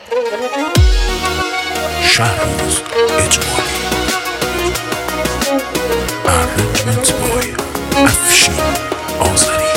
Shahroz Ejmali. Arrangement by Afshin Azari.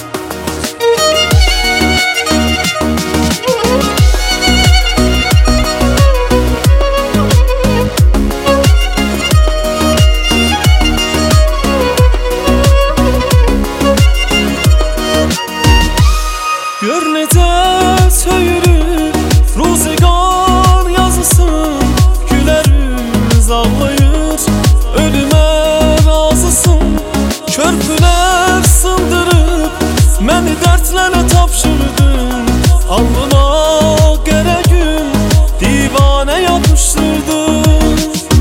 Gör necə söyürür ruzigar yazısın, gülərimiz ağlayır, ölümə razısın. Körpülər sındırıb məni dərdlərə tapşırdın, alnıma qərə gün divanə yapışdırdın.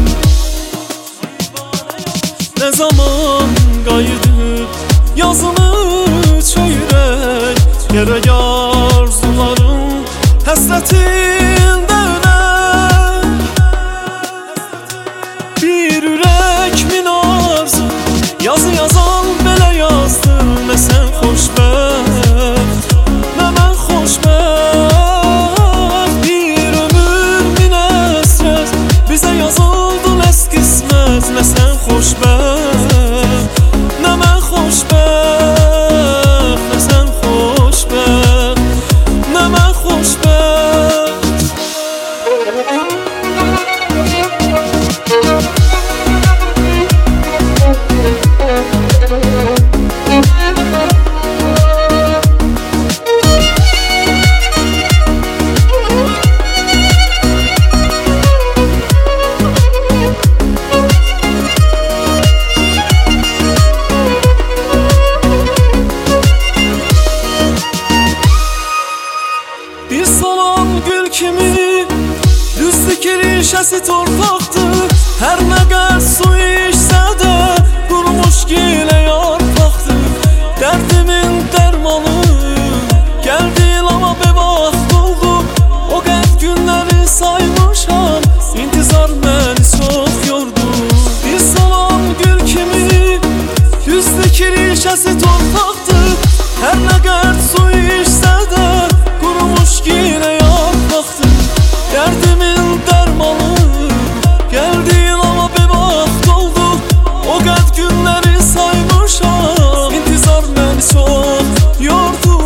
Nə zaman qayıdıb yazını çöyrək, gerek arzuların həsrətində ölər. Bir ürək min arzu yazı yazan belə yazdı. Nə sən xoşbəxt, nə mən xoşbəxt. Bir ömür min əsrət bizə yazıldı nəs qismət. Nə sən xoşbəxt, nə mən xoşbəxt. Nə sən xoşbəxt, nə mən xoşbəxt. Bir salam gül kimi düzdü ki rişəsi torpaqdır. Hər nə qədər su içsə də qurumuş gilə yarpaqdır. Dərdimin dərmanı gəldi ama bevaxt oldu. O qəd günləri saymışam, intizar məni çox yordu. Bir salam gül kimi düzdü ki rişəsi torpaqdır. Hər nə qədər su içsə də qurumuş gilə yarpaqdır. Dərdimin dərmanı gəldi ama bevaxt oldu. O qəd günləri saymışam, intizar məni çox yordu.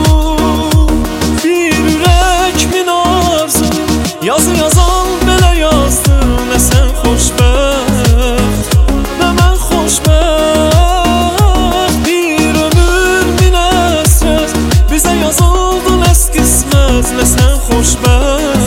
Bir ürək min arzu yazı yazan belə yazdı. Nə sən xoşbəxt, nə mən xoşbəxt. Bir ömür min əsrət bizə yazıldı nəs qismət. Nə sən xoşbəxt,